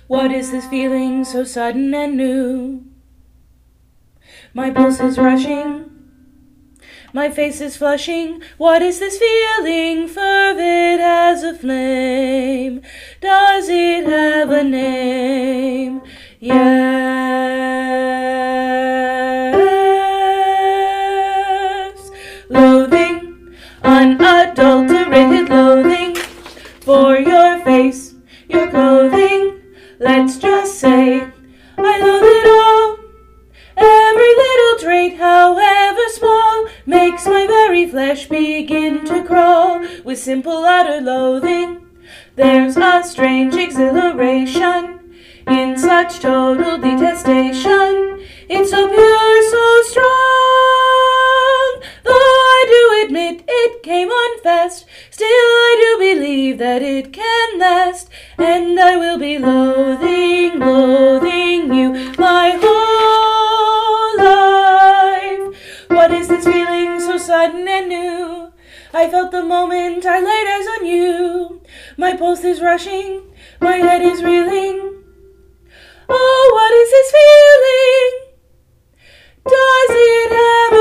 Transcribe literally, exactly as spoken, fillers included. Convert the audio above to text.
What is this feeling so sudden and new? My pulse is rushing, my face is flushing. What is this feeling, fervid as a flame? Does it have a name? Yes. Loathing, unadulterated loathing for your face, your clothing. Let's just say I loathe it all. Every little trait, however small, makes my very flesh begin to crawl. With simple utter loathing, there's a strange exhilaration in such total detestation. It's so pure, so strong. Though I do admit it came unfast, still I do believe that it can last. And I will be loathing, loathing you my whole life. What is this feeling so sudden and new? I felt the moment I laid eyes on you. My pulse is rushing, my head is reeling. Oh, what is this feeling? Does it have